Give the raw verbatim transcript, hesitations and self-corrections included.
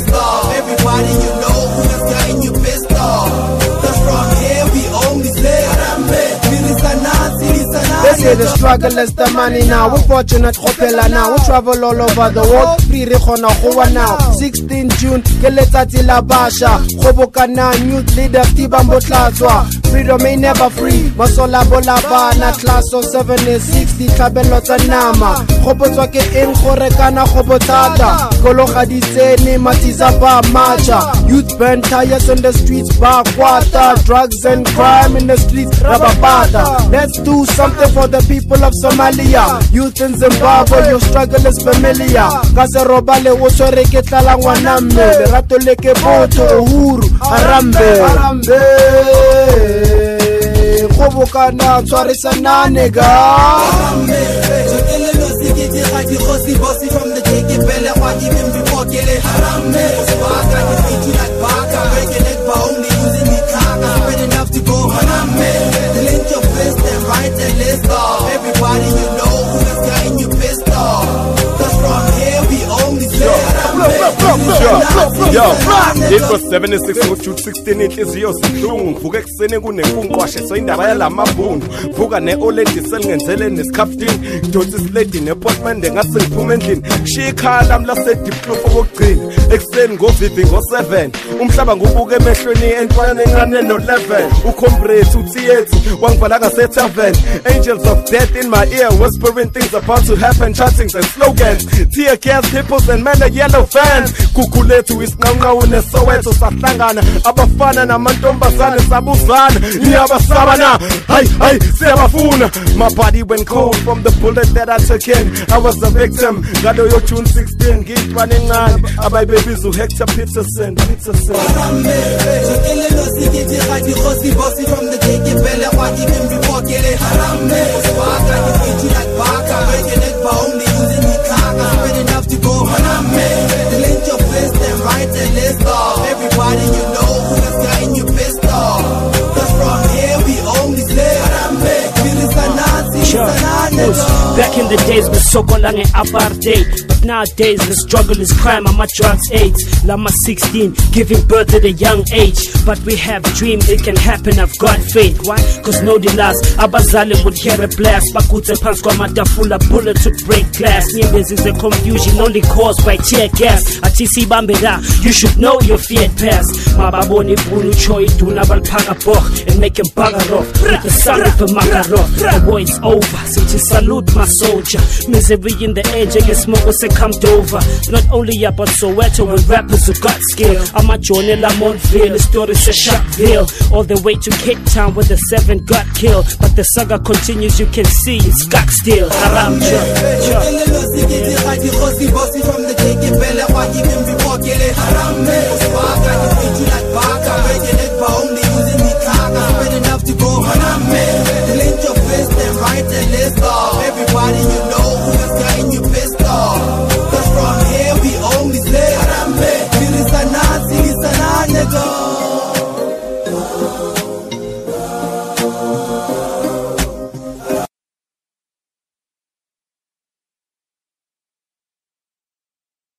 pissed off. Everybody you know who is getting you pissed off. Cause from here we only say Harambe. They say the struggle is the money now. We're fortunate, hopela now. We travel all over the world. Free Rikhona Khuwa now. sixteenth June, Keletsatsi la Basha. Khobokana, youth leader, Tibambo Tlaswa. Freedom ain't never free. Masola Bolabana, class of seven and sixty. Tabelota Nama. Khobotswa ke eng khorekana khobotata. Kologa di sene matizaba macha. Youth burn tires on the streets, bar kwata. Drugs and crime in the streets, rababata. Let's do something for the people of Somalia. Youth in Zimbabwe, your struggle is familiar. Kaserobale osore ke tlala ngwana mme. Rato leke boto uhuru Harambe. Harambe. Khobokana tshwarisana nega. Harambe. Jokelelo sikiti khadi khosi bosi from the J K Bele kwa even before kele Harambe. Swaka ni fiti like baka. Breaking it by only using the kaka. Spread enough to go Harambe. Link your fist and write the list off. Everybody you know who is getting you pissed off. Cause from here we only say Yo, it was seventy-six ngoJune sixteen inhliziyo zihlungu vuka eksene kunekunkwashe so indaba yalamabhundu vuka neoledi selingenzele nesikhaftini dotsi sledi nepotman ngase ngiphume endlini shikhala mlase diplof okugcina ekseni ngovivi ngo-seven umhlaba ngubuke emehlweni entwana encane no-eleven ucomrade uTiethi wangivala ngasetavern angels of death in my ear whispering things about to happen chantings and slogans tear gas hippos and men yellow fans kukulethu isinqanqawu neSoweto sahlangana abafana namantombazane sabuzana iyabasabana hayi hayi siyabafuna my body went cold from the bullet that I took in I was a victim ngaloyo June sixteen ngithwana encane abayibebiza uHector Peterson Peterson Jokelelo sikiti khadi khosi bosi from the J K Bele kwa even before kele Harambe. Swaka ni fiti like baka. Breaking it by only using the kaka. Spread enough to go Harambe. Link your fist and write the list off. Everybody you know who is getting you pissed off. Cause from here we only say Harambe. Back in the days, we so called an apartheid. But nowadays, the struggle is crime. I'm a drugs AIDS. Lama sixteen, giving birth at a young age. But we have dreams, it can happen. I've got faith. Why? Cause no delays. Abazale would hear a blast. Bakute pants kwa matafula bullet to break glass. Nyembezi is a confusion only caused by tear gas. Atisi bambeda, you should know your feared past. Mababoni bulu choi tuna balpaga boch and make him bugger off with the sun of a makarov. The war is over, so to salute my soldier. Misery in the edge, I guess smoke was a come over. Not only about Soweto and rappers who got skill. I'm a Johnny Lamontville, the story's a Sharpeville. All the way to Cape Town where the seven got killed. But the saga continues, you can see it's got still. Haram, Jokelelo sikiti khadi khosi bosi from the J K Bele kwa even before